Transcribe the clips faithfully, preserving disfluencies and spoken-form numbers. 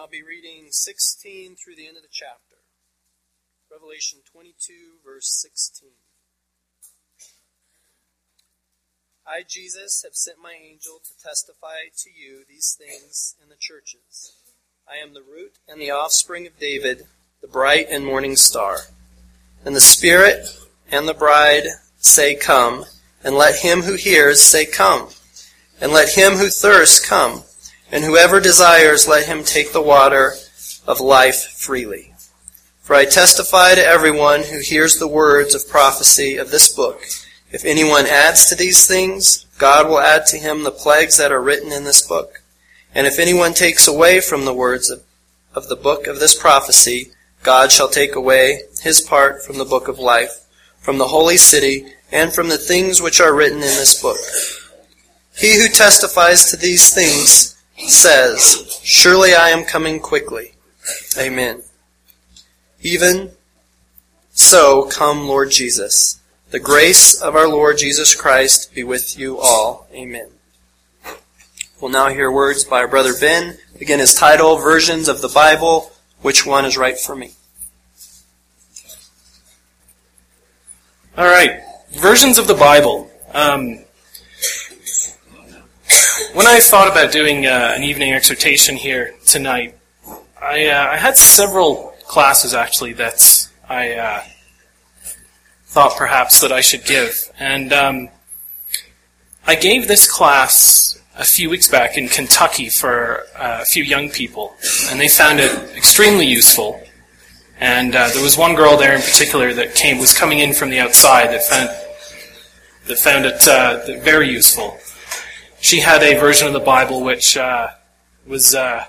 I'll be reading sixteen through the end of the chapter. Revelation twenty-two, verse sixteen. I, Jesus, have sent my angel to testify to you these things in the churches. I am the root and the offspring of David, the bright and morning star. And the Spirit and the bride say, Come, and let him who hears say, Come. And let him who thirsts come, and whoever desires, let him take the water of life freely. For I testify to everyone who hears the words of prophecy of this book. If anyone adds to these things, God will add to him the plagues that are written in this book. And if anyone takes away from the words of, of the book of this prophecy, God shall take away his part from the book of life, from the holy city, and from the things which are written in this book. He who testifies to these things says, Surely I am coming quickly. Amen. Even so, come, Lord Jesus. The grace of our Lord Jesus Christ be with you all. Amen. We'll now hear words by our brother Ben. Again, his title, Versions of the Bible, Which One is Right for Me? All right, versions of the Bible. Um, when I thought about doing uh, an evening exhortation here tonight, I, uh, I had several classes actually that I uh, thought perhaps that I should give. And um, I gave this class a few weeks back in Kentucky for uh, a few young people, and they found it extremely useful. And uh, there was one girl there in particular that came was coming in from the outside that found that found it uh, very useful. She had a version of the Bible which uh, was, uh,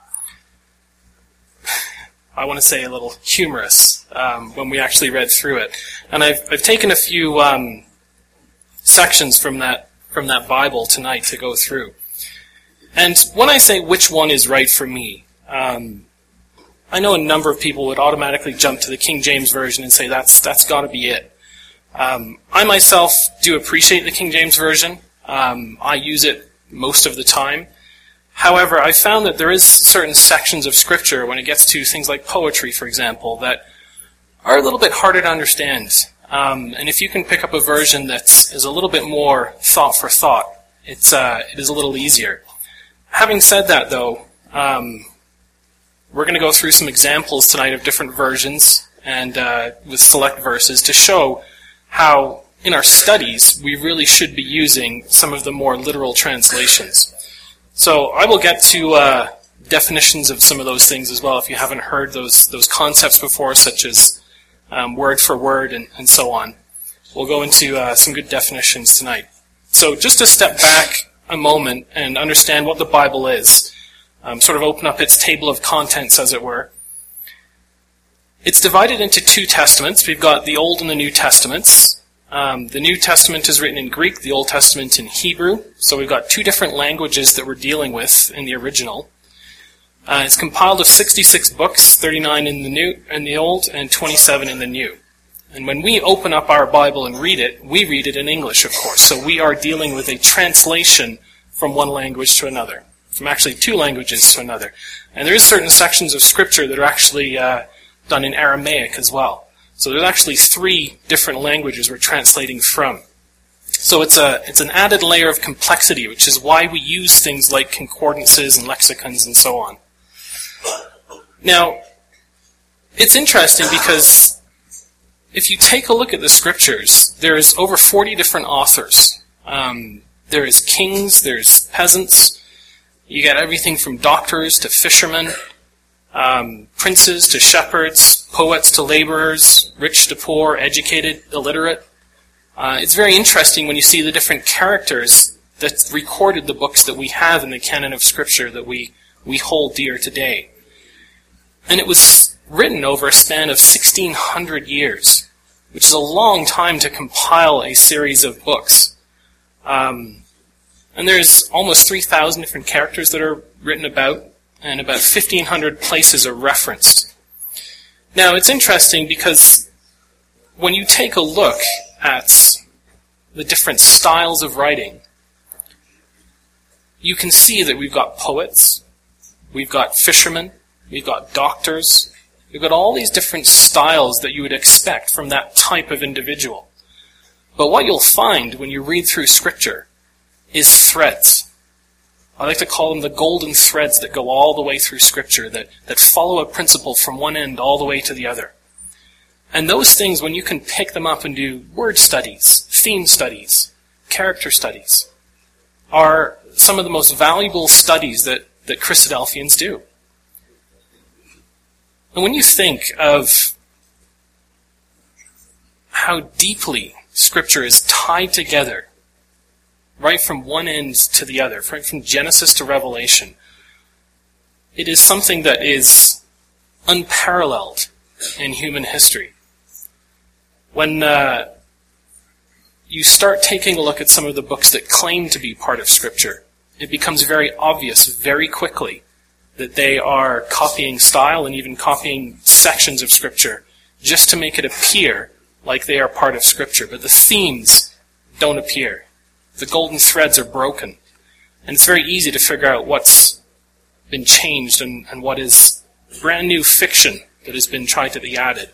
I want to say, a little humorous um, when we actually read through it. And I've I've taken a few um, sections from that from that Bible tonight to go through. And when I say which one is right for me, um, I know a number of people would automatically jump to the King James Version and say that's that's got to be it. Um, I myself do appreciate the King James Version. Um, I use it most of the time. However, I found that there is certain sections of Scripture, when it gets to things like poetry, for example, that are a little bit harder to understand. Um, and if you can pick up a version that is a little bit more thought for thought, it's uh, it is a little easier. Having said that, though, um, we're going to go through some examples tonight of different versions and uh, with select verses to show how, in our studies, we really should be using some of the more literal translations. So I will get to uh, definitions of some of those things as well if you haven't heard those those concepts before, such as um, word for word and, and so on. We'll go into uh, some good definitions tonight. So just to step back a moment and understand what the Bible is, um, sort of open up its table of contents, as it were. It's divided into two testaments. We've got the Old and the New Testaments. Um, the New Testament is written in Greek, the Old Testament in Hebrew. So we've got two different languages that we're dealing with in the original. Uh, it's compiled of sixty-six books, thirty-nine in the New in the Old, and twenty-seven in the New. And when we open up our Bible and read it, we read it in English, of course. So we are dealing with a translation from one language to another, from actually two languages to another. And there is certain sections of Scripture that are actually uh, done in Aramaic as well. So there's actually three different languages we're translating from. So it's a it's an added layer of complexity, which is why we use things like concordances and lexicons and so on. Now, it's interesting because if you take a look at the Scriptures, there's over forty different authors. Um, there is kings, there's peasants. You get everything from doctors to fishermen, um, princes to shepherds, poets to laborers, rich to poor, educated, illiterate. Uh, it's very interesting when you see the different characters that recorded the books that we have in the canon of Scripture that we, we hold dear today. And it was written over a span of sixteen hundred years, which is a long time to compile a series of books. Um, and there's almost three thousand different characters that are written about, and about fifteen hundred places are referenced. Now, it's interesting because when you take a look at the different styles of writing, you can see that we've got poets, we've got fishermen, we've got doctors, we've got all these different styles that you would expect from that type of individual. But what you'll find when you read through Scripture is threads. I like to call them the golden threads that go all the way through Scripture, that, that follow a principle from one end all the way to the other. And those things, when you can pick them up and do word studies, theme studies, character studies, are some of the most valuable studies that, that Christadelphians do. And when you think of how deeply Scripture is tied together, right from one end to the other, right from Genesis to Revelation, it is something that is unparalleled in human history. When uh, you start taking a look at some of the books that claim to be part of Scripture, it becomes very obvious very quickly that they are copying style and even copying sections of Scripture just to make it appear like they are part of Scripture. But the themes don't appear. The golden threads are broken. And it's very easy to figure out what's been changed and, and what is brand new fiction that has been tried to be added.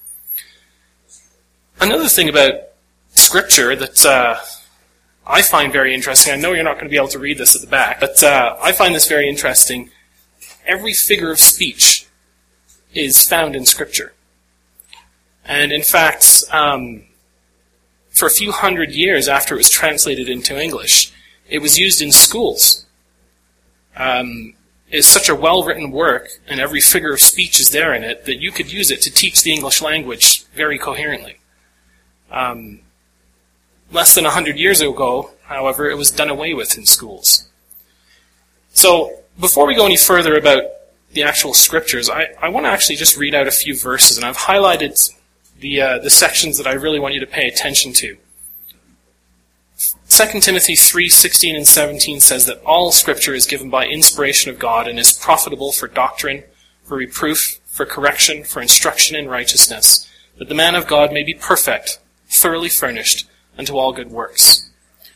Another thing about Scripture that uh, I find very interesting, I know you're not going to be able to read this at the back, but uh, I find this very interesting. Every figure of speech is found in Scripture. And in fact, um, for a few hundred years after it was translated into English, it was used in schools. Um, it's such a well-written work, and every figure of speech is there in it, that you could use it to teach the English language very coherently. Um, less than a hundred years ago, however, it was done away with in schools. So, before we go any further about the actual Scriptures, I, I want to actually just read out a few verses, and I've highlighted the uh, the sections that I really want you to pay attention to. Second Timothy three sixteen and seventeen says that all Scripture is given by inspiration of God and is profitable for doctrine, for reproof, for correction, for instruction in righteousness, that the man of God may be perfect, thoroughly furnished unto all good works.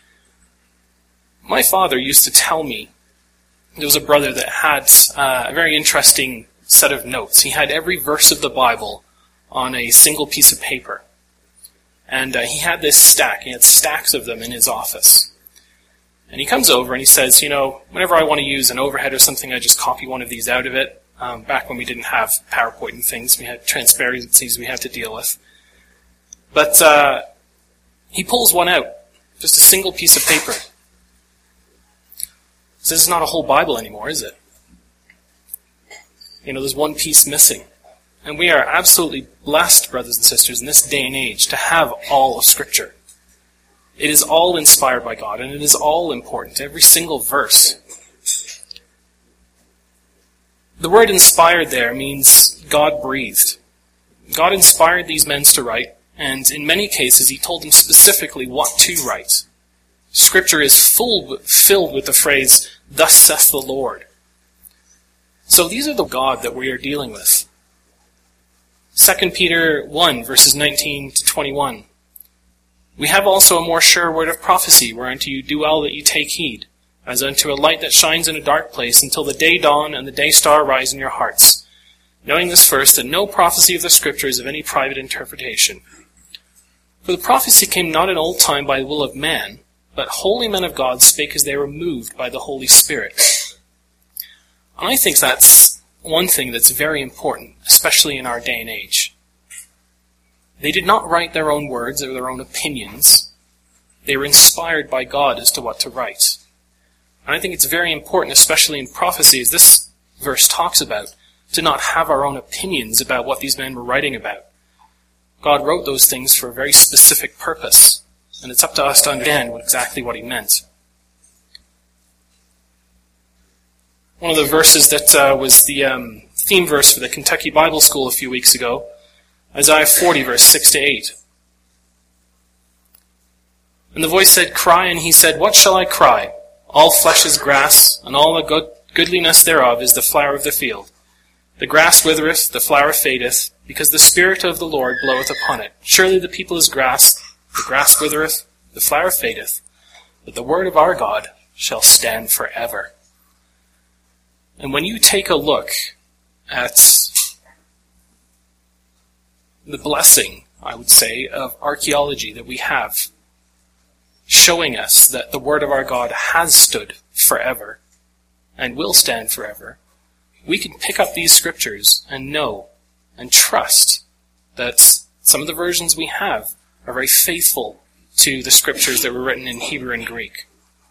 My father used to tell me, there was a brother that had uh, a very interesting set of notes. He had every verse of the Bible on a single piece of paper. And uh, he had this stack. He had stacks of them in his office. And he comes over and he says, you know, whenever I want to use an overhead or something, I just copy one of these out of it. Um, back when we didn't have PowerPoint and things, we had transparencies we had to deal with. But uh, he pulls one out, just a single piece of paper. So this is not a whole Bible anymore, is it? You know, there's one piece missing. And we are absolutely blessed, brothers and sisters, in this day and age to have all of Scripture. It is all inspired by God, and it is all important, every single verse. The word inspired there means God breathed. God inspired these men to write, and in many cases he told them specifically what to write. Scripture is full, filled with the phrase, "Thus saith the Lord." So these are the God that we are dealing with. Second Peter one, verses nineteen to twenty-one. We have also a more sure word of prophecy, whereunto you do well that you take heed, as unto a light that shines in a dark place, until the day dawn and the day star rise in your hearts. Knowing this first, that no prophecy of the Scripture is of any private interpretation. For the prophecy came not in old time by the will of man, but holy men of God spake as they were moved by the Holy Spirit. And I think that's one thing that's very important, especially in our day and age. They did not write their own words or their own opinions. They were inspired by God as to what to write. And I think it's very important, especially in prophecy, as this verse talks about, to not have our own opinions about what these men were writing about. God wrote those things for a very specific purpose, and it's up to us to understand what, exactly what he meant. One of the verses that uh, was the um, theme verse for the Kentucky Bible School a few weeks ago, Isaiah forty, verse six to eight. And the voice said, "Cry," and he said, "What shall I cry? All flesh is grass, and all the good goodliness thereof is the flower of the field. The grass withereth, the flower fadeth, because the Spirit of the Lord bloweth upon it. Surely the people is grass, the grass withereth, the flower fadeth, but the word of our God shall stand forever." And when you take a look at the blessing, I would say, of archaeology that we have, showing us that the Word of our God has stood forever and will stand forever, we can pick up these scriptures and know and trust that some of the versions we have are very faithful to the scriptures that were written in Hebrew and Greek.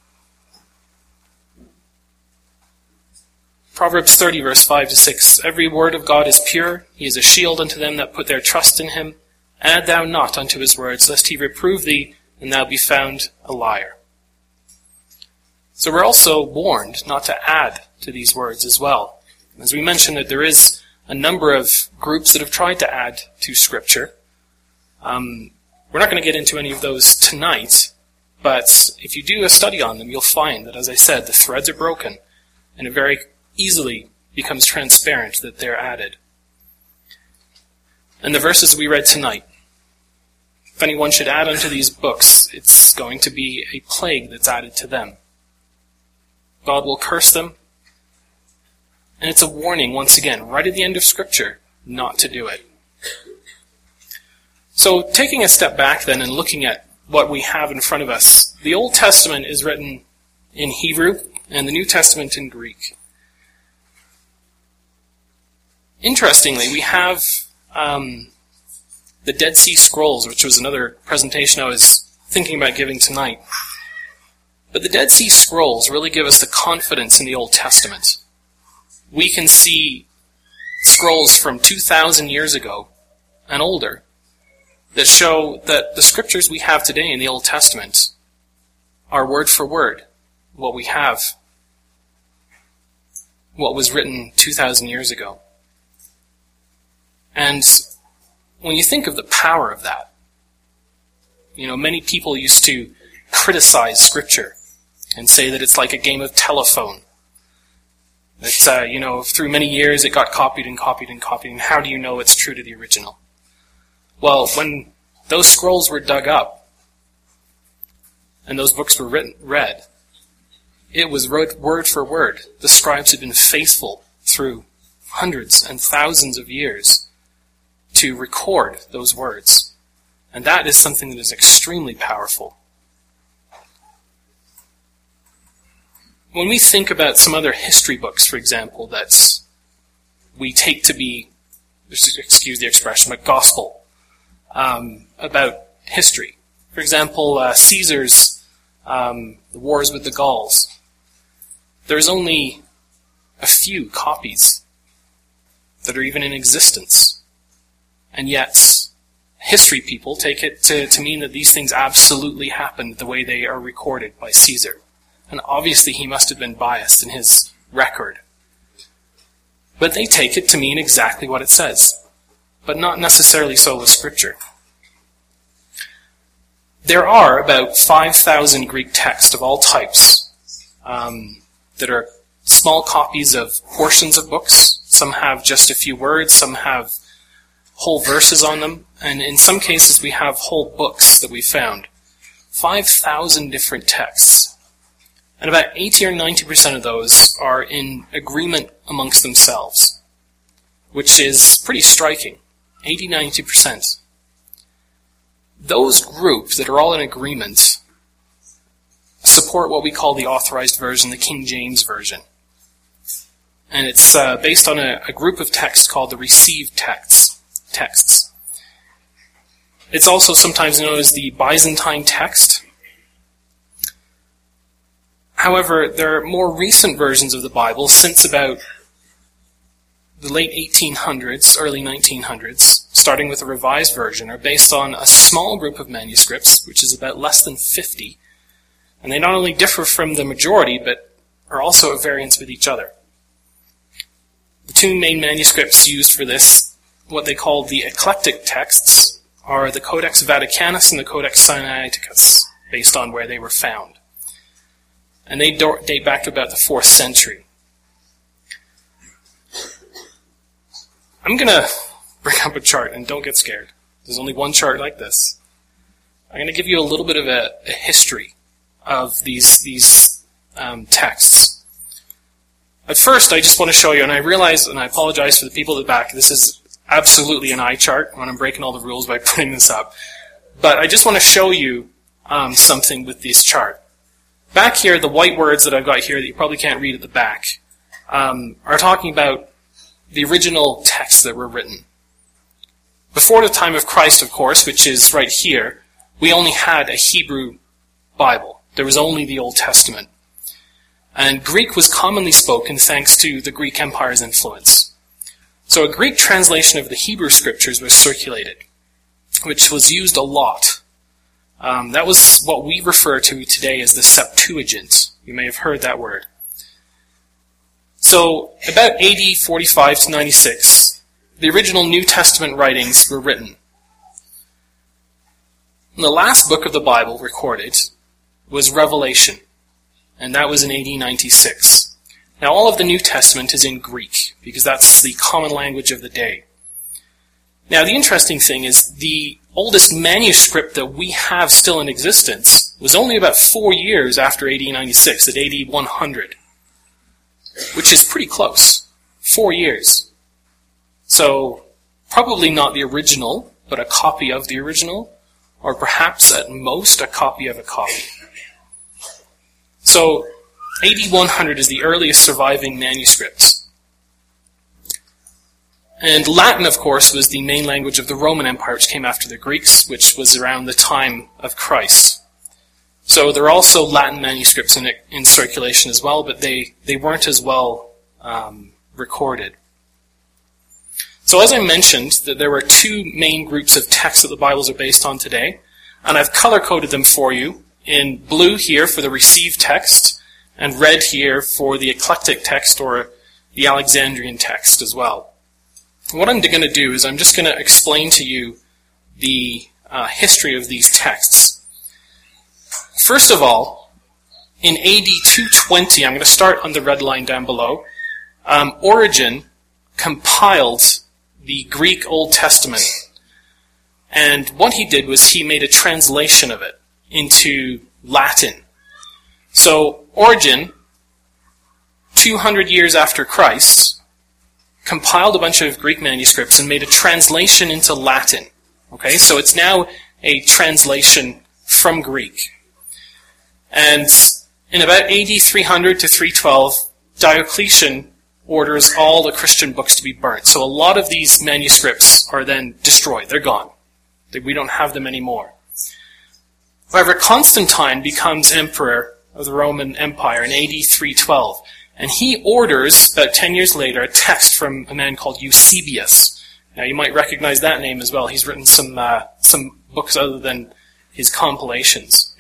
Proverbs thirty, verse five to six, "Every word of God is pure. He is a shield unto them that put their trust in him. Add thou not unto his words, lest he reprove thee, and thou be found a liar." So we're also warned not to add to these words as well. As we mentioned, that there is a number of groups that have tried to add to Scripture. Um, we're not going to get into any of those tonight, but if you do a study on them, you'll find that, as I said, the threads are broken, and it very easily becomes transparent that they're added. And the verses we read tonight, if anyone should add unto these books, it's going to be a plague that's added to them. God will curse them, and it's a warning, once again, right at the end of Scripture, not to do it. So, taking a step back then and looking at what we have in front of us, the Old Testament is written in Hebrew, and the New Testament in Greek. Interestingly, we have um, the Dead Sea Scrolls, which was another presentation I was thinking about giving tonight. But the Dead Sea Scrolls really give us the confidence in the Old Testament. We can see scrolls from two thousand years ago and older that show that the scriptures we have today in the Old Testament are word for word what we have, what was written two thousand years ago. And when you think of the power of that, you know, many people used to criticize Scripture and say that it's like a game of telephone. That, uh, you know, through many years it got copied and copied and copied, and how do you know it's true to the original? Well, when those scrolls were dug up and those books were written, read, it was wrote word for word. The scribes had been faithful through hundreds and thousands of years to record those words. And that is something that is extremely powerful. When we think about some other history books, for example, that we take to be, excuse the expression, but gospel, um, about history. For example, uh, Caesar's um, the wars with the Gauls. There's only a few copies that are even in existence. And yet, history people take it to, to mean that these things absolutely happened the way they are recorded by Caesar. And obviously he must have been biased in his record. But they take it to mean exactly what it says. But not necessarily so with Scripture. There are about five thousand Greek texts of all types um, that are small copies of portions of books. Some have just a few words, some have whole verses on them, and in some cases we have whole books that we found. five thousand different texts. And about eighty or ninety percent of those are in agreement amongst themselves, which is pretty striking. eighty to ninety percent. Those groups that are all in agreement support what we call the Authorized Version, the King James Version. And it's uh, based on a, a group of texts called the Received Texts. texts. It's also sometimes known as the Byzantine text. However, there are more recent versions of the Bible since about the late eighteen hundreds, early nineteen hundreds, starting with a revised version, are based on a small group of manuscripts, which is about less than fifty, and they not only differ from the majority, but are also at variance with each other. The two main manuscripts used for this, what they call the eclectic texts, are the Codex Vaticanus and the Codex Sinaiticus, based on where they were found. And they date back to about the fourth century. I'm going to bring up a chart, and don't get scared. There's only one chart like this. I'm going to give you a little bit of a, a history of these, these um, texts. At first, I just want to show you, and I realize, and I apologize for the people at the back, this is absolutely an eye chart when I'm breaking all the rules by putting this up. But I just want to show you um, something with this chart. Back here, the white words that I've got here that you probably can't read at the back um, are talking about the original texts that were written. Before the time of Christ, of course, which is right here, we only had a Hebrew Bible. There was only the Old Testament. And Greek was commonly spoken thanks to the Greek Empire's influence. So a Greek translation of the Hebrew Scriptures was circulated, which was used a lot. Um, that was what we refer to today as the Septuagint. You may have heard that word. So, about A D forty-five to ninety-six, the original New Testament writings were written. And the last book of the Bible recorded was Revelation, and that was in A D ninety-six. Now, all of the New Testament is in Greek, because that's the common language of the day. Now, the interesting thing is the oldest manuscript that we have still in existence was only about four years after A D ninety-six, at A D one hundred, which is pretty close. Four years. So, probably not the original, but a copy of the original, or perhaps at most a copy of a copy. So, A D one hundred is the earliest surviving manuscript. And Latin, of course, was the main language of the Roman Empire, which came after the Greeks, which was around the time of Christ. So there are also Latin manuscripts in, in circulation as well, but they, they weren't as well um, recorded. So as I mentioned, that there were two main groups of texts that the Bibles are based on today, and I've color-coded them for you in blue here for the received text, and red here for the eclectic text or the Alexandrian text as well. What I'm going to do is I'm just going to explain to you the uh, history of these texts. First of all, in A D two twenty, I'm going to start on the red line down below, um, Origen compiled the Greek Old Testament. And what he did was he made a translation of it into Latin. So Origen, two hundred years after Christ, compiled a bunch of Greek manuscripts and made a translation into Latin. Okay, so it's now a translation from Greek. And in about A D three hundred to three twelve, Diocletian orders all the Christian books to be burnt. So a lot of these manuscripts are then destroyed. They're gone. We don't have them anymore. However, Constantine becomes emperor of the Roman Empire in A D three twelve. And he orders, about ten years later, a text from a man called Eusebius. Now, you might recognize that name as well. He's written some uh, some books other than his compilations.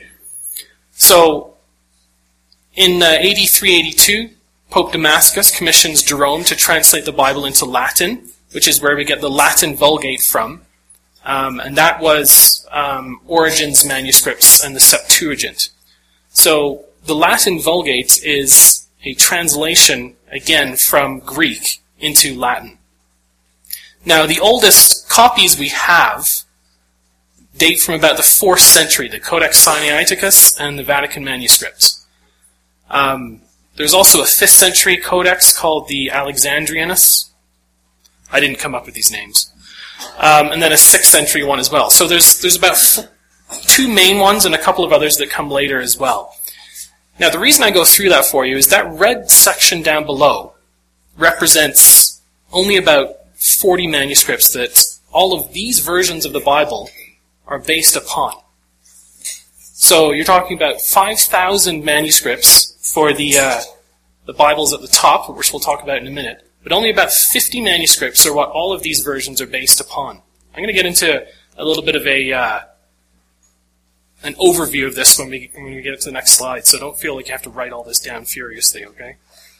So, in uh, A D three eighty-two, Pope Damascus commissions Jerome to translate the Bible into Latin, which is where we get the Latin Vulgate from. Um, and that was um, Origen's manuscripts and the Septuagint. So, the Latin Vulgate is a translation, again, from Greek into Latin. Now, the oldest copies we have date from about the fourth century, the Codex Sinaiticus and the Vatican manuscripts. Um, there's also a fifth century codex called the Alexandrianus. I didn't come up with these names. Um, and then a sixth century one as well. So there's there's about f- two main ones and a couple of others that come later as well. Now, the reason I go through that for you is that red section down below represents only about forty manuscripts that all of these versions of the Bible are based upon. So you're talking about five thousand manuscripts for the uh, the Bibles at the top, which we'll talk about in a minute, but only about fifty manuscripts are what all of these versions are based upon. I'm going to get into a little bit of a uh, an overview of this when we when we get to the next slide, so don't feel like you have to write all this down furiously, okay?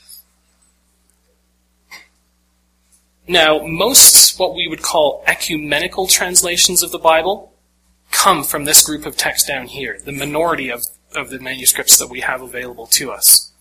Now, most what we would call ecumenical translations of the Bible come from this group of text down here, the minority of, of the manuscripts that we have available to us.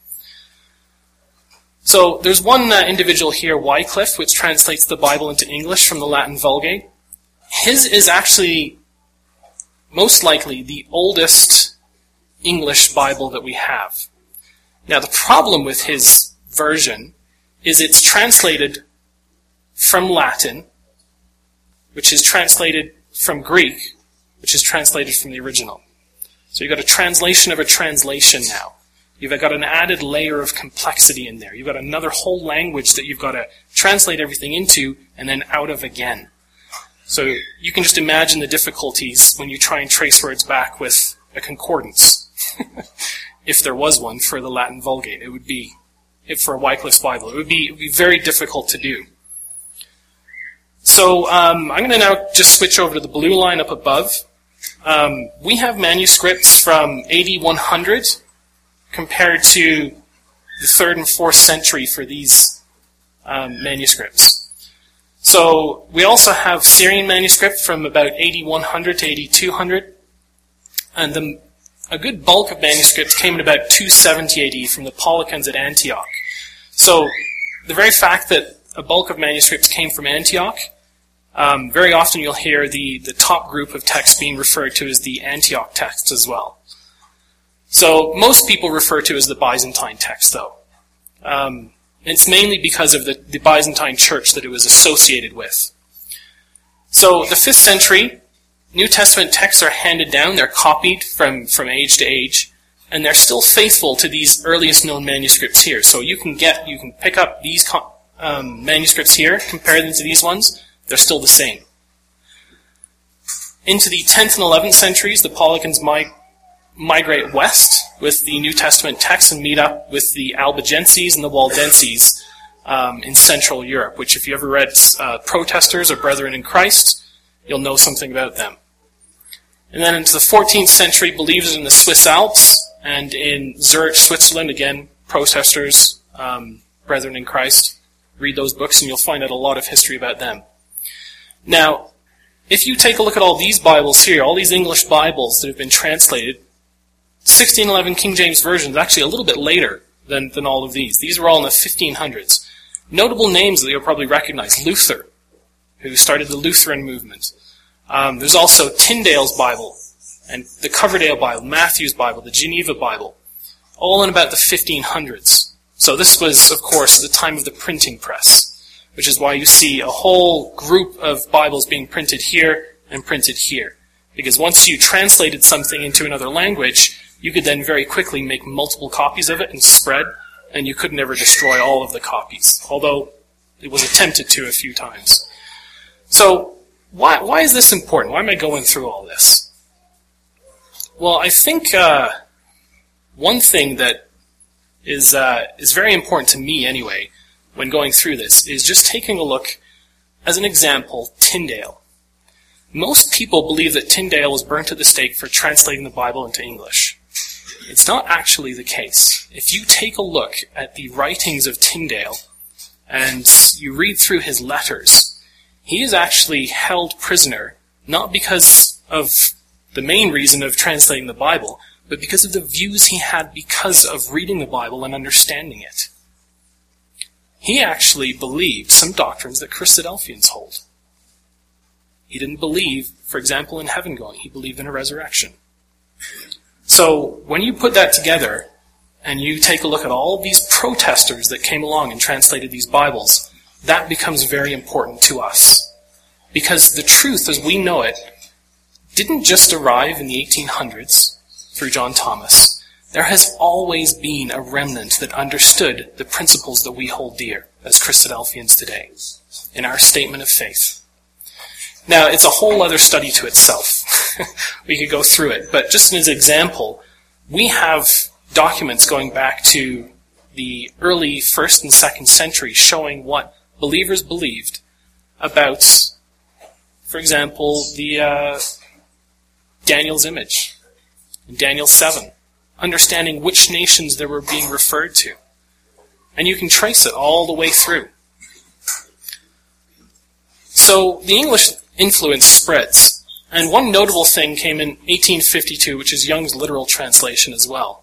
So, there's one uh, individual here, Wycliffe, which translates the Bible into English from the Latin Vulgate. His is actually most likely the oldest English Bible that we have. Now, the problem with his version is it's translated from Latin, which is translated from Greek, which is translated from the original. So you've got a translation of a translation now. You've got an added layer of complexity in there. You've got another whole language that you've got to translate everything into and then out of again. So you can just imagine the difficulties when you try and trace words back with a concordance. If there was one for the Latin Vulgate, it would be, if for Wycliffe's Bible, it would be, it would be very difficult to do. So um, I'm going to now just switch over to the blue line up above. Um, we have manuscripts from A D one hundred compared to the third and fourth century for these um, manuscripts. So we also have Syrian manuscript from about A D one hundred to A D two hundred, and the, a good bulk of manuscripts came in about two seventy A D from the Paulicians at Antioch. So the very fact that a bulk of manuscripts came from Antioch, um, very often you'll hear the, the top group of texts being referred to as the Antioch texts as well. So most people refer to as the Byzantine text, though. Um, it's mainly because of the, the Byzantine church that it was associated with. So the fifth century, New Testament texts are handed down. They're copied from, from age to age, and they're still faithful to these earliest known manuscripts here. So you can get, you can pick up these um, manuscripts here, compare them to these ones. They're still the same. Into the tenth and eleventh centuries, the Paulicians might migrate west with the New Testament texts and meet up with the Albigenses and the Waldenses um, in Central Europe, which if you ever read uh, Protesters or Brethren in Christ, you'll know something about them. And then into the fourteenth century, believers in the Swiss Alps and in Zurich, Switzerland, again, Protesters, um, Brethren in Christ. Read those books and you'll find out a lot of history about them. Now, if you take a look at all these Bibles here, all these English Bibles that have been translated, sixteen eleven King James Version is actually a little bit later than, than all of these. These were all in the fifteen hundreds. Notable names that you'll probably recognize. Luther, who started the Lutheran movement. Um, there's also Tyndale's Bible, and the Coverdale Bible, Matthew's Bible, the Geneva Bible, all in about the fifteen hundreds. So this was, of course, the time of the printing press, which is why you see a whole group of Bibles being printed here and printed here. Because once you translated something into another language, you could then very quickly make multiple copies of it and spread, and you could never destroy all of the copies, although it was attempted to a few times. So, why why is this important? Why am I going through all this? Well, I think uh, one thing that is uh, is very important to me anyway, when going through this, is just taking a look, as an example, Tyndale. Most people believe that Tyndale was burnt at the stake for translating the Bible into English. It's not actually the case. If you take a look at the writings of Tyndale and you read through his letters, he is actually held prisoner, not because of the main reason of translating the Bible, but because of the views he had because of reading the Bible and understanding it. He actually believed some doctrines that Christadelphians hold. He didn't believe, for example, in heaven going. He believed in a resurrection. So when you put that together and you take a look at all of these protesters that came along and translated these Bibles, that becomes very important to us. Because the truth as we know it didn't just arrive in the eighteen hundreds through John Thomas. There has always been a remnant that understood the principles that we hold dear as Christadelphians today in our statement of faith. Now, it's a whole other study to itself. We could go through it. But just as an example, we have documents going back to the early first and second century showing what believers believed about, for example, the uh, Daniel's image in Daniel seven, understanding which nations they were being referred to. And you can trace it all the way through. So the English influence spreads. And one notable thing came in eighteen fifty-two, which is Young's literal translation as well.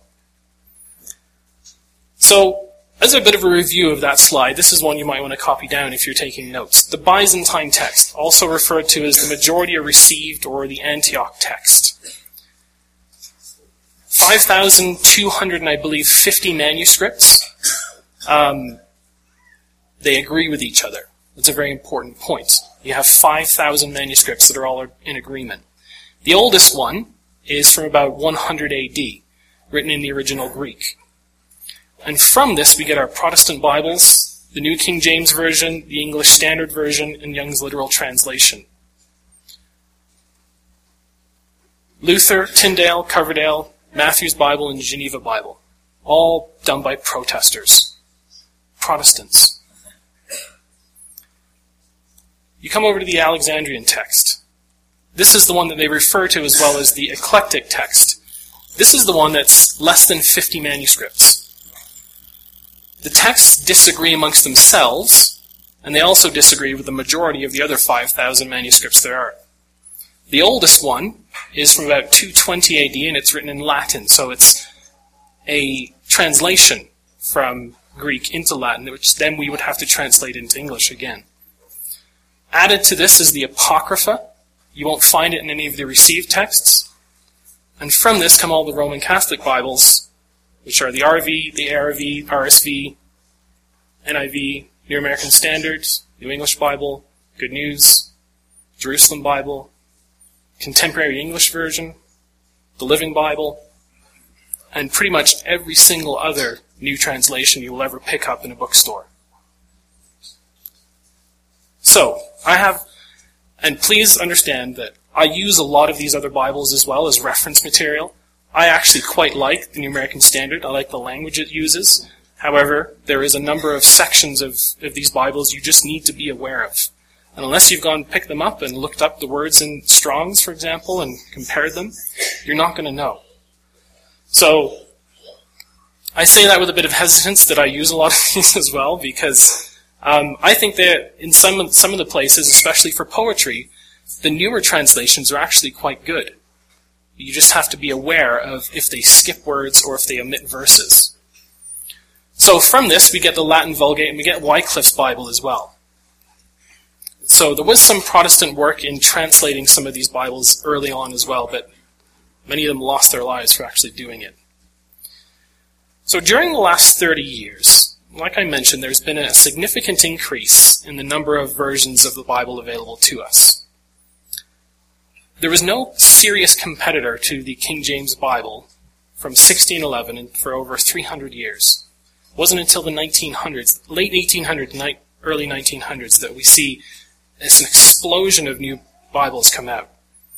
So, as a bit of a review of that slide, this is one you might want to copy down if you're taking notes. The Byzantine text, also referred to as the majority are received or the Antioch text. five thousand two hundred, I believe, fifty manuscripts. Um, they agree with each other. That's a very important point. You have five thousand manuscripts that are all in agreement. The oldest one is from about one hundred A D, written in the original Greek. And from this we get our Protestant Bibles, the New King James Version, the English Standard Version, and Young's Literal Translation. Luther, Tyndale, Coverdale, Matthew's Bible, and Geneva Bible. All done by protesters. Protestants. You come over to the Alexandrian text. This is the one that they refer to as well as the eclectic text. This is the one that's less than fifty manuscripts. The texts disagree amongst themselves, and they also disagree with the majority of the other five thousand manuscripts there are. The oldest one is from about two twenty A D, and it's written in Latin, so it's a translation from Greek into Latin, which then we would have to translate into English again. Added to this is the Apocrypha. You won't find it in any of the received texts. And from this come all the Roman Catholic Bibles, which are the R V, the A R V, R S V, N I V, New American Standard, New English Bible, Good News, Jerusalem Bible, Contemporary English Version, the Living Bible, and pretty much every single other new translation you will ever pick up in a bookstore. So, I have, and please understand that I use a lot of these other Bibles as well as reference material. I actually quite like the New American Standard. I like the language it uses. However, there is a number of sections of, of these Bibles you just need to be aware of. And unless you've gone and picked them up and looked up the words in Strong's, for example, and compared them, you're not going to know. So, I say that with a bit of hesitance that I use a lot of these as well, because um, I think that in some, some of the places, especially for poetry, the newer translations are actually quite good. You just have to be aware of if they skip words or if they omit verses. So from this, we get the Latin Vulgate, and we get Wycliffe's Bible as well. So there was some Protestant work in translating some of these Bibles early on as well, but many of them lost their lives for actually doing it. So during the last thirty years, like I mentioned, there's been a significant increase in the number of versions of the Bible available to us. There was no serious competitor to the King James Bible from sixteen eleven and for over three hundred years. It wasn't until the nineteen hundreds, late eighteen hundreds, early nineteen hundreds, that we see this an explosion of new Bibles come out.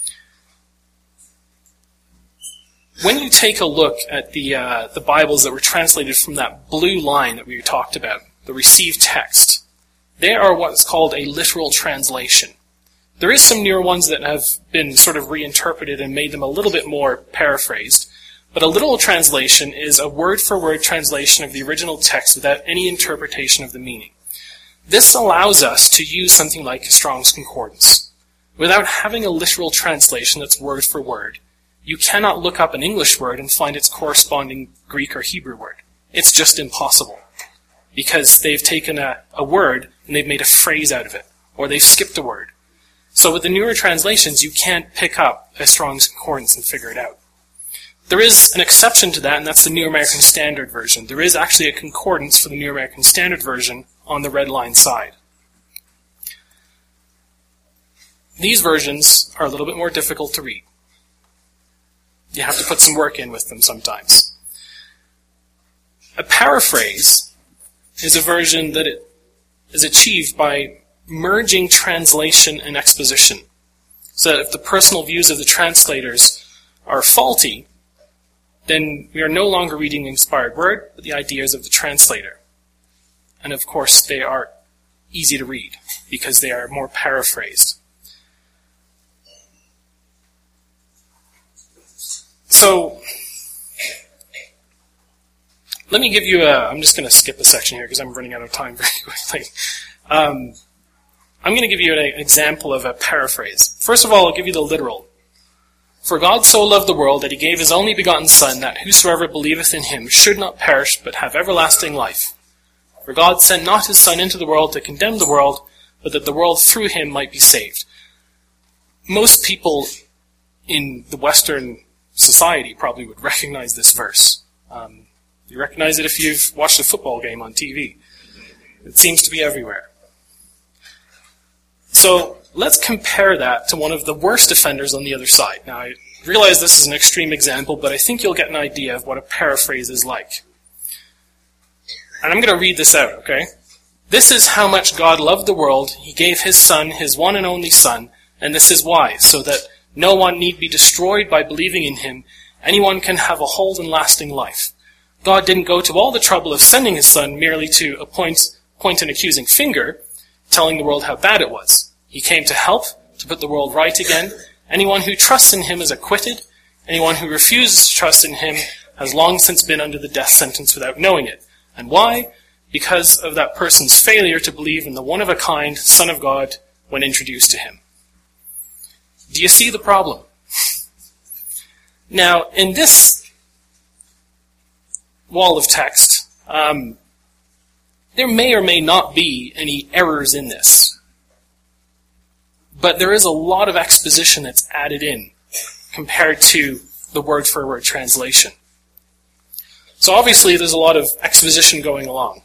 When you take a look at the uh, the Bibles that were translated from that blue line that we talked about, the received text, they are what's called a literal translation. There is some newer ones that have been sort of reinterpreted and made them a little bit more paraphrased, but a literal translation is a word-for-word translation of the original text without any interpretation of the meaning. This allows us to use something like Strong's Concordance. Without having a literal translation that's word-for-word, you cannot look up an English word and find its corresponding Greek or Hebrew word. It's just impossible, because they've taken a, a word and they've made a phrase out of it, or they've skipped a word. So with the newer translations, you can't pick up a Strong's Concordance and figure it out. There is an exception to that, and that's the New American Standard Version. There is actually a concordance for the New American Standard Version on the red line side. These versions are a little bit more difficult to read. You have to put some work in with them sometimes. A paraphrase is a version that it is achieved by merging translation and exposition, so that if the personal views of the translators are faulty, then we are no longer reading the inspired word, but the ideas of the translator. And of course, they are easy to read, because they are more paraphrased. So, let me give you a, I'm just going to skip a section here because I'm running out of time very quickly. Um, I'm going to give you an example of a paraphrase. First of all, I'll give you the literal. For God so loved the world that he gave his only begotten Son, that whosoever believeth in him should not perish, but have everlasting life. For God sent not his Son into the world to condemn the world, but that the world through him might be saved. Most people in the Western society probably would recognize this verse. Um, you recognize it if you've watched a football game on T V. It seems to be everywhere. So let's compare that to one of the worst offenders on the other side. Now, I realize this is an extreme example, but I think you'll get an idea of what a paraphrase is like. And I'm going to read this out, okay? This is how much God loved the world. He gave his Son, his one and only Son, and this is why, so that no one need be destroyed by believing in him. Anyone can have a whole and lasting life. God didn't go to all the trouble of sending his Son merely to point, point an accusing finger, telling the world how bad it was. He came to help, to put the world right again. Anyone who trusts in him is acquitted. Anyone who refuses to trust in him has long since been under the death sentence without knowing it. And why? Because of that person's failure to believe in the one-of-a-kind Son of God when introduced to him. Do you see the problem? Now, in this wall of text, um, there may or may not be any errors in this. But there is a lot of exposition that's added in compared to the word-for-word translation. So obviously there's a lot of exposition going along.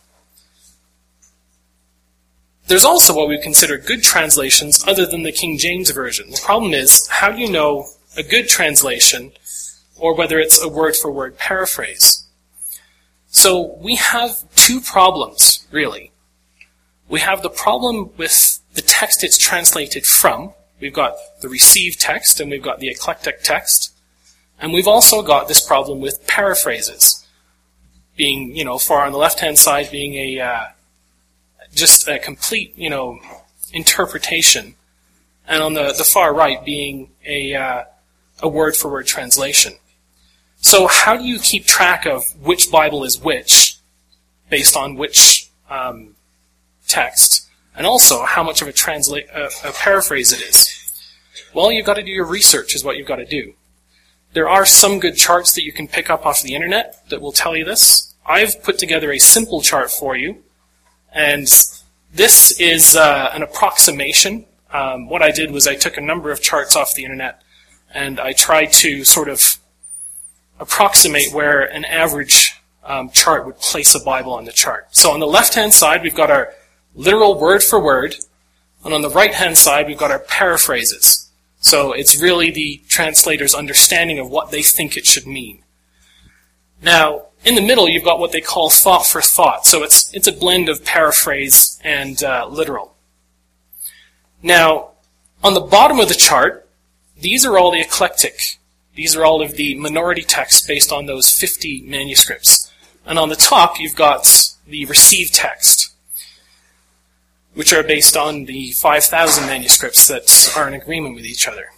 There's also what we consider good translations other than the King James Version. The problem is, how do you know a good translation or whether it's a word-for-word paraphrase? So we have two problems, really. We have the problem with the text it's translated from. We've got the received text and we've got the eclectic text. And we've also got this problem with paraphrases. Being, you know, far on the left-hand side being a, uh, just a complete, you know, interpretation. And on the, the far right being a, uh, a word-for-word translation. So how do you keep track of which Bible is which based on which um, text? And also how much of a, transla- a, a paraphrase it is? Well, you've got to do your research is what you've got to do. There are some good charts that you can pick up off the internet that will tell you this. I've put together a simple chart for you. And this is uh, an approximation. Um, what I did was I took a number of charts off the internet and I tried to sort of approximate where an average um, chart would place a Bible on the chart. So on the left-hand side, we've got our literal word for word, and on the right-hand side, we've got our paraphrases. So it's really the translator's understanding of what they think it should mean. Now, in the middle, you've got what they call thought for thought. So it's it's a blend of paraphrase and uh, literal. Now, on the bottom of the chart, these are all the eclectic. These are all of the minority texts based on those fifty manuscripts. And on the top, you've got the received text, which are based on the five thousand manuscripts that are in agreement with each other.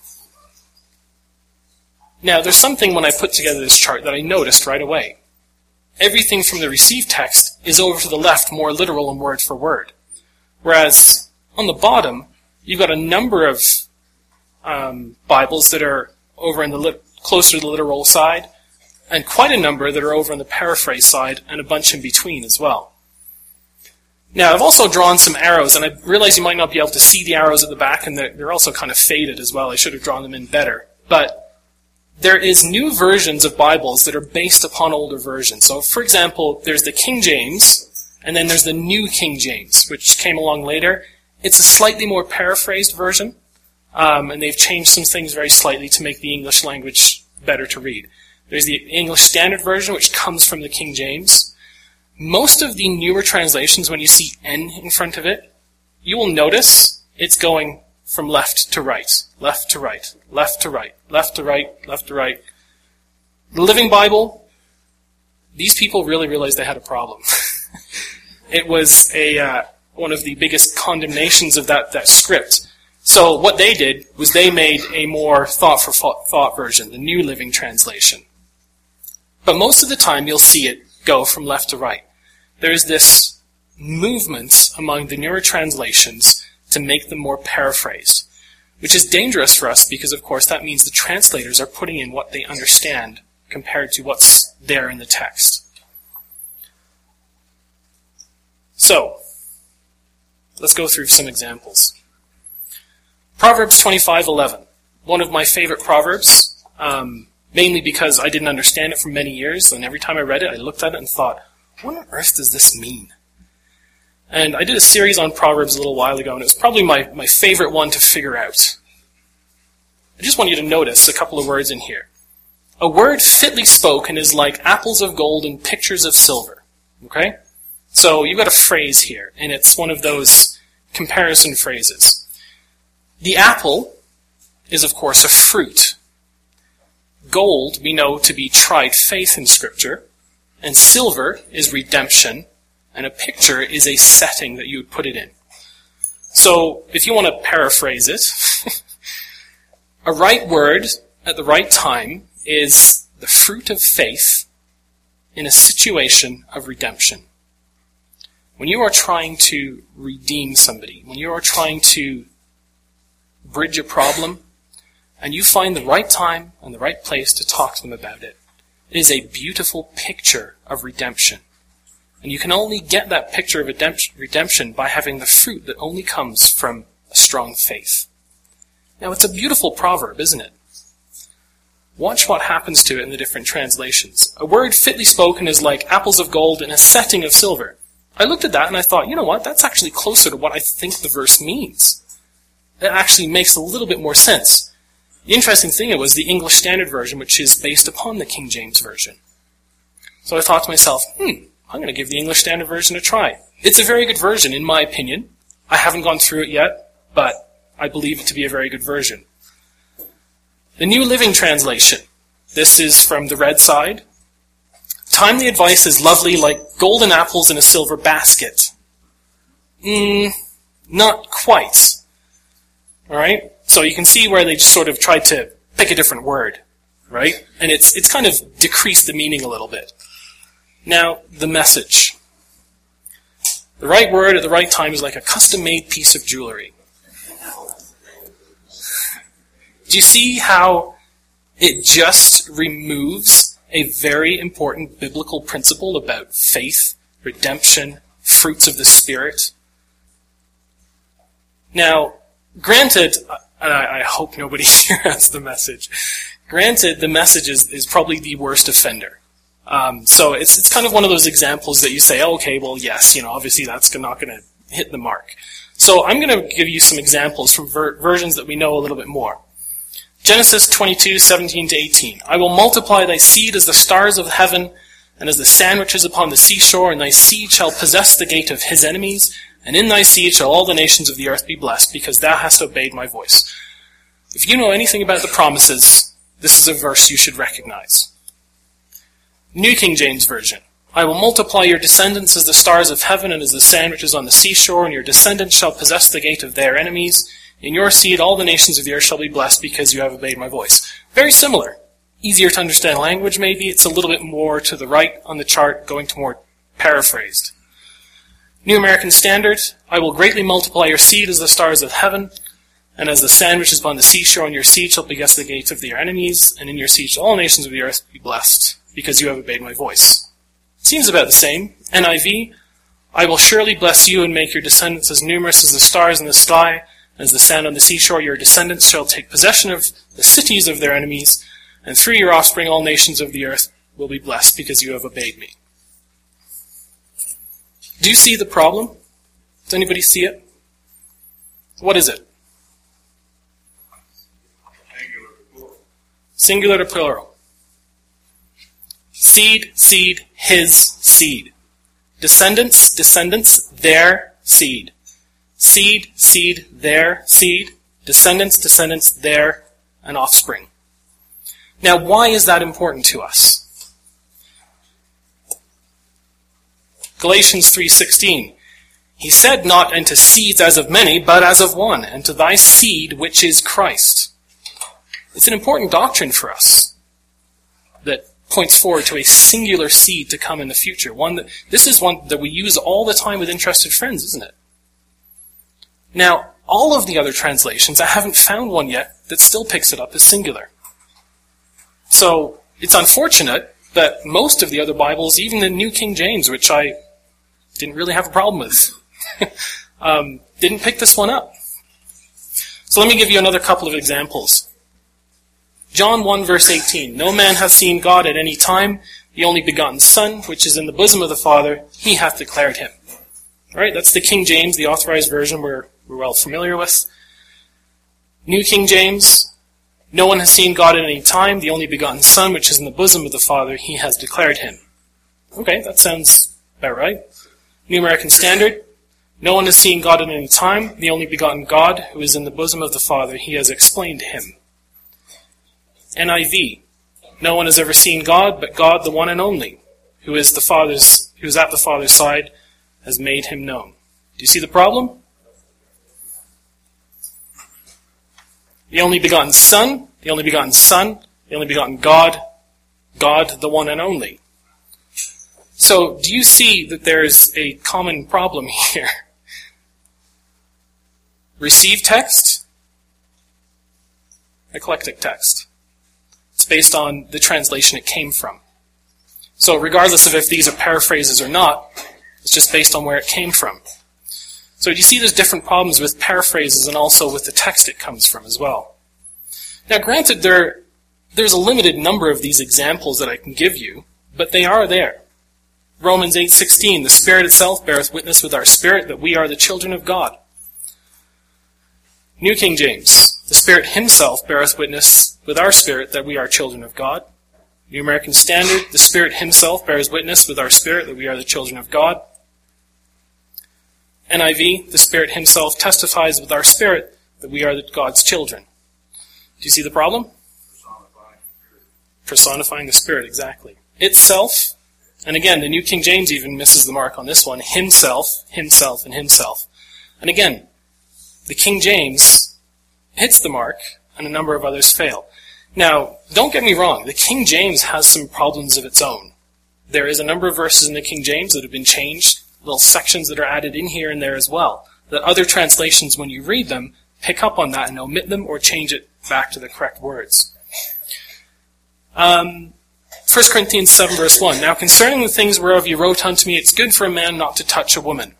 Now, there's something when I put together this chart that I noticed right away. Everything from the received text is over to the left more literal and word for word. Whereas on the bottom, you've got a number of um, Bibles that are over in the li- closer to the literal side, and quite a number that are over on the paraphrase side, and a bunch in between as well. Now, I've also drawn some arrows, and I realize you might not be able to see the arrows at the back, and they're, they're also kind of faded as well. I should have drawn them in better. But there is new versions of Bibles that are based upon older versions. So, for example, there's the King James, and then there's the New King James, which came along later. It's a slightly more paraphrased version. Um, and they've changed some things very slightly to make the English language better to read. There's the English Standard Version, which comes from the King James. Most of the newer translations, when you see N in front of it, you will notice it's going from left to right, left to right, left to right, left to right, left to right. The Living Bible, these people really realized they had a problem. It was a uh, one of the biggest condemnations of that, that script. So what they did was they made a more thought-for-thought version, the New Living Translation. But most of the time you'll see it go from left to right. There's this movement among the newer translations to make them more paraphrased, which is dangerous for us because, of course, that means the translators are putting in what they understand compared to what's there in the text. So, let's go through some examples. Proverbs twenty-five eleven, one of my favorite proverbs, um, mainly because I didn't understand it for many years, and every time I read it, I looked at it and thought, what on earth does this mean? And I did a series on Proverbs a little while ago, and it was probably my, my favorite one to figure out. I just want you to notice a couple of words in here. A word fitly spoken is like apples of gold and pictures of silver. Okay? So you've got a phrase here, and it's one of those comparison phrases. The apple is, of course, a fruit. Gold we know to be tried faith in Scripture, and silver is redemption, and a picture is a setting that you would put it in. So, if you want to paraphrase it, a right word at the right time is the fruit of faith in a situation of redemption. When you are trying to redeem somebody, when you are trying to bridge a problem, and you find the right time and the right place to talk to them about it, it is a beautiful picture of redemption. And you can only get that picture of redemption by having the fruit that only comes from a strong faith. Now, it's a beautiful proverb, isn't it? Watch what happens to it in the different translations. A word fitly spoken is like apples of gold in a setting of silver. I looked at that and I thought, you know what, that's actually closer to what I think the verse means. It actually makes a little bit more sense. The interesting thing was the English Standard Version, which is based upon the King James Version. So I thought to myself, hmm, I'm going to give the English Standard Version a try. It's a very good version, in my opinion. I haven't gone through it yet, but I believe it to be a very good version. The New Living Translation. This is from the red side. Timely advice is lovely like golden apples in a silver basket. Mm, not quite. Alright? So you can see where they just sort of tried to pick a different word. Right? And it's it's kind of decreased the meaning a little bit. Now, the Message. The right word at the right time is like a custom-made piece of jewelry. Do you see how it just removes a very important biblical principle about faith, redemption, fruits of the Spirit? Now, granted, and I, I hope nobody here has the Message, granted, the Message is, is probably the worst offender. Um, so it's it's kind of one of those examples that you say, oh, okay, well, yes, you know, obviously that's not going to hit the mark. So I'm going to give you some examples from ver- versions that we know a little bit more. Genesis twenty-two, seventeen to eighteen. I will multiply thy seed as the stars of heaven, and as the sandwiches upon the seashore, and thy seed shall possess the gate of his enemies, and in thy seed shall all the nations of the earth be blessed, because thou hast obeyed my voice. If you know anything about the promises, this is a verse you should recognize. New King James Version. I will multiply your descendants as the stars of heaven, and as the sandwiches on the seashore, and your descendants shall possess the gate of their enemies. In your seed all the nations of the earth shall be blessed, because you have obeyed my voice. Very similar. Easier to understand language, maybe. It's a little bit more to the right on the chart, going to more paraphrased. New American Standard. I will greatly multiply your seed as the stars of heaven, and as the sandwiches upon the seashore, and your seed shall possess the gates of their enemies, and in your seed shall all nations of the earth be blessed, because you have obeyed my voice. Seems about the same. N I V. I will surely bless you and make your descendants as numerous as the stars in the sky, as the sand on the seashore. Your descendants shall take possession of the cities of their enemies, and through your offspring all nations of the earth will be blessed, because you have obeyed me. Do you see the problem? Does anybody see it? What is it? Singular to plural. Singular to plural. Seed, seed, his seed. Descendants, descendants, their seed. Seed, seed, their seed. Descendants, descendants, their, and offspring. Now, why is that important to us? Galatians three sixteen. He said not unto seeds as of many, but as of one, and to thy seed which is Christ. It's an important doctrine for us that points forward to a singular seed to come in the future. One that this is one that we use all the time with interested friends, isn't it? Now, all of the other translations, I haven't found one yet that still picks it up as singular. So, it's unfortunate that most of the other Bibles, even the New King James, which I didn't really have a problem with, um, didn't pick this one up. So let me give you another couple of examples. John one verse eighteen. No man hath seen God at any time. The only begotten Son, which is in the bosom of the Father, he hath declared him. All right, that's the King James, the authorized version we're, we're well familiar with. New King James, no one has seen God at any time, the only begotten Son, which is in the bosom of the Father, he has declared him. Okay, that sounds about right. New American Standard, no one has seen God at any time, the only begotten God, who is in the bosom of the Father, he has explained him. N I V, no one has ever seen God, but God, the one and only, who is the Father's, who is at the Father's side, has made him known. Do you see the problem? The only begotten Son, the only begotten Son, the only begotten God, God, the one and only. So, do you see that there's a common problem here? Received text, eclectic text. It's based on the translation it came from. So regardless of if these are paraphrases or not, it's just based on where it came from. So you see there's different problems with paraphrases and also with the text it comes from as well. Now granted, there there's a limited number of these examples that I can give you, but they are there. Romans eight sixteen, the Spirit itself beareth witness with our spirit that we are the children of God. New King James, the Spirit himself beareth witness with our spirit that we are children of God. New American Standard, the Spirit himself bears witness with our spirit that we are the children of God. N I V, the Spirit himself testifies with our spirit that we are God's children. Do you see the problem? Personifying the Spirit. Personifying the Spirit, exactly. Itself, and again, the New King James even misses the mark on this one, himself, himself, and himself. And again, the King James hits the mark, and a number of others fail. Now, don't get me wrong, the King James has some problems of its own. There is a number of verses in the King James that have been changed, little sections that are added in here and there as well, that other translations, when you read them, pick up on that and omit them or change it back to the correct words. Um, First Corinthians seven verse one, now concerning the things whereof you wrote unto me, it's good for a man not to touch a woman.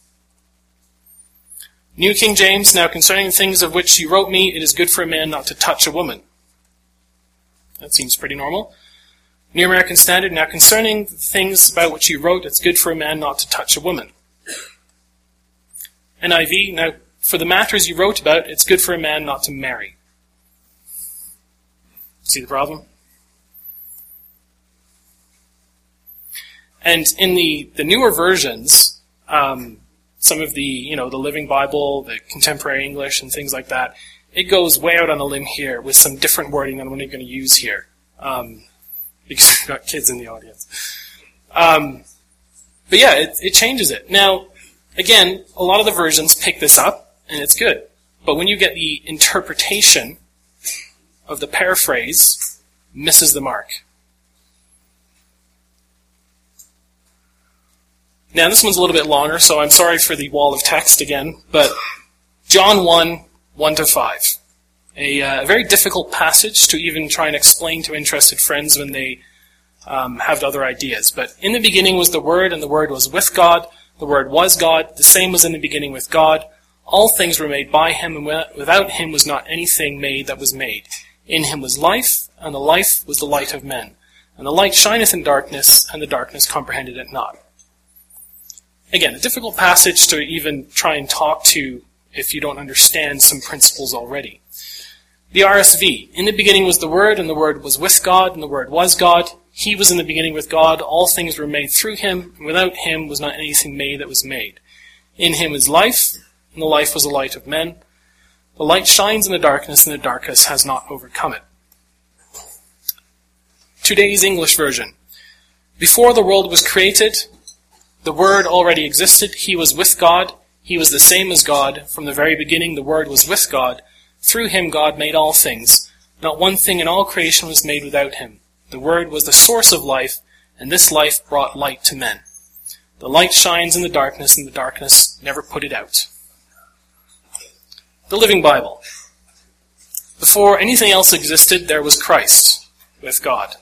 New King James, now concerning the things of which you wrote me, it is good for a man not to touch a woman. That seems pretty normal. New American Standard, now concerning the things about which you wrote, it's good for a man not to touch a woman. N I V, now for the matters you wrote about, it's good for a man not to marry. See the problem? And in the, the newer versions, um, some of the, you know, the Living Bible, the Contemporary English, and things like that, it goes way out on a limb here with some different wording than what I'm going to use here, um, because we've got kids in the audience. Um, but yeah, it, it changes it. Now, again, a lot of the versions pick this up, and it's good. But when you get the interpretation of the paraphrase, misses the mark. Now, this one's a little bit longer, so I'm sorry for the wall of text again, but John one, one to five. A, uh, a very difficult passage to even try and explain to interested friends when they um, have other ideas. But in the beginning was the Word, and the Word was with God. The Word was God. The same was in the beginning with God. All things were made by him, and without him was not anything made that was made. In him was life, and the life was the light of men. And the light shineth in darkness, and the darkness comprehended it not. Again, a difficult passage to even try and talk to if you don't understand some principles already. The R S V, in the beginning was the Word, and the Word was with God, and the Word was God. He was in the beginning with God. All things were made through him, and without him was not anything made that was made. In him is life, and the life was the light of men. The light shines in the darkness, and the darkness has not overcome it. Today's English version. Before the world was created, the Word already existed. He was with God. He was the same as God. From the very beginning, the Word was with God. Through him, God made all things. Not one thing in all creation was made without him. The Word was the source of life, and this life brought light to men. The light shines in the darkness, and the darkness never put it out. The Living Bible. Before anything else existed, there was Christ with God.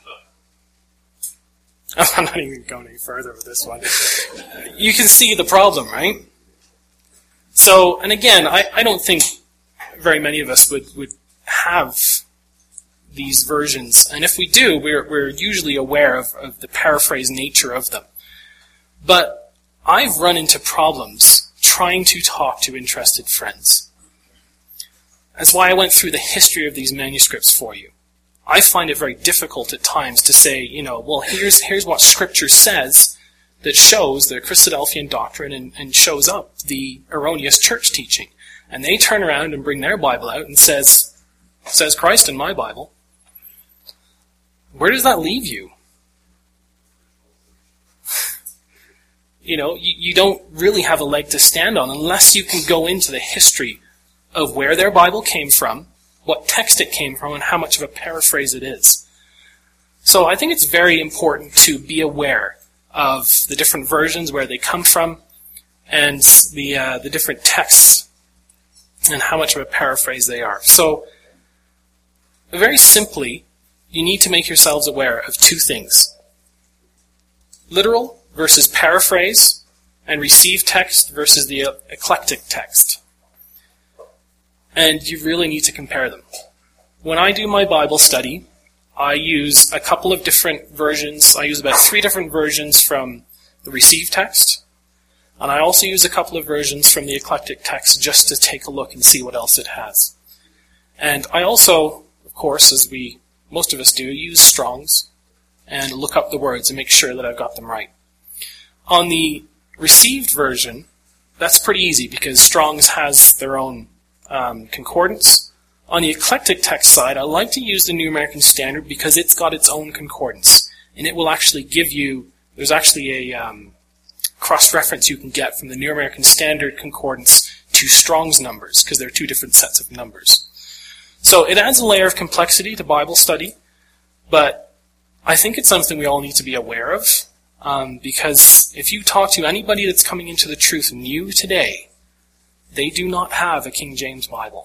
I'm not even going any further with this one. You can see the problem, right? So, and again, I, I don't think very many of us would, would have these versions. And if we do, we're, we're usually aware of, of the paraphrase nature of them. But I've run into problems trying to talk to interested friends. That's why I went through the history of these manuscripts for you. I find it very difficult at times to say, you know, well, here's here's what Scripture says that shows the Christadelphian doctrine and, and shows up the erroneous church teaching. And they turn around and bring their Bible out and says, says Christ in my Bible. Where does that leave you? You know, you, you don't really have a leg to stand on unless you can go into the history of where their Bible came from, what text it came from, and how much of a paraphrase it is. So I think it's very important to be aware of the different versions, where they come from, and the uh, the different texts, and how much of a paraphrase they are. So, very simply, you need to make yourselves aware of two things. Literal versus paraphrase, and received text versus the eclectic text. And you really need to compare them. When I do my Bible study, I use a couple of different versions. I use about three different versions from the received text, and I also use a couple of versions from the eclectic text just to take a look and see what else it has. And I also, of course, as we most of us do, use Strong's and look up the words and make sure that I've got them right. On the received version, that's pretty easy because Strong's has their own um, concordance. On the eclectic text side, I like to use the New American Standard because it's got its own concordance, and it will actually give you, there's actually a um, cross-reference you can get from the New American Standard concordance to Strong's numbers, because they're two different sets of numbers. So it adds a layer of complexity to Bible study, but I think it's something we all need to be aware of, um, because if you talk to anybody that's coming into the truth new today, they do not have a King James Bible.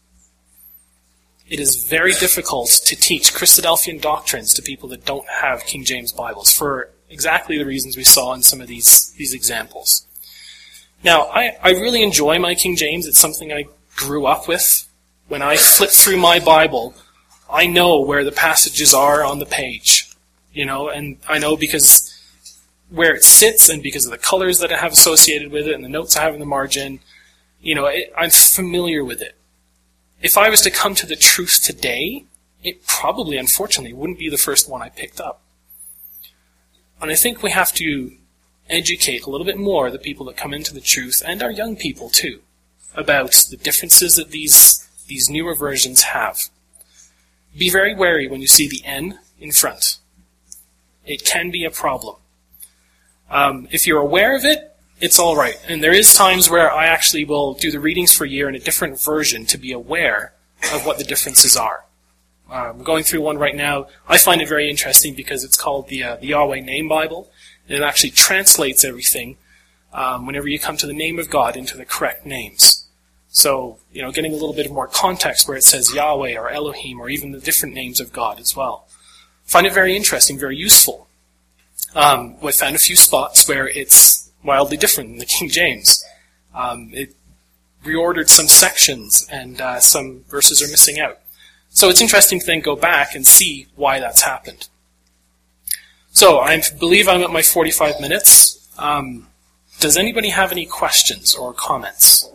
It is very difficult to teach Christadelphian doctrines to people that don't have King James Bibles for exactly the reasons we saw in some of these, these examples. Now, I, I really enjoy my King James. It's something I grew up with. When I flip through my Bible, I know where the passages are on the page. You know, and I know because where it sits and because of the colors that I have associated with it and the notes I have in the margin, you know, it, I'm familiar with it. If I was to come to the truth today, it probably, unfortunately, wouldn't be the first one I picked up. And I think we have to educate a little bit more the people that come into the truth, and our young people too, about the differences that these, these newer versions have. Be very wary when you see the N in front. It can be a problem. Um, if you're aware of it, it's all right. And there is times where I actually will do the readings for a year in a different version to be aware of what the differences are. Uh, I'm going through one right now. I find it very interesting because it's called the, uh, the Yahweh Name Bible. And it actually translates everything um, whenever you come to the name of God into the correct names. So, you know, getting a little bit of more context where it says Yahweh or Elohim or even the different names of God as well. I find it very interesting, very useful. Um, I found a few spots where it's wildly different than the King James. Um, it reordered some sections and uh, some verses are missing out. So it's interesting to then go back and see why that's happened. So I believe I'm at my forty-five minutes. Um, does anybody have any questions or comments?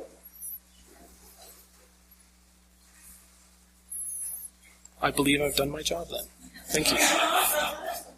I believe I've done my job then. Thank you.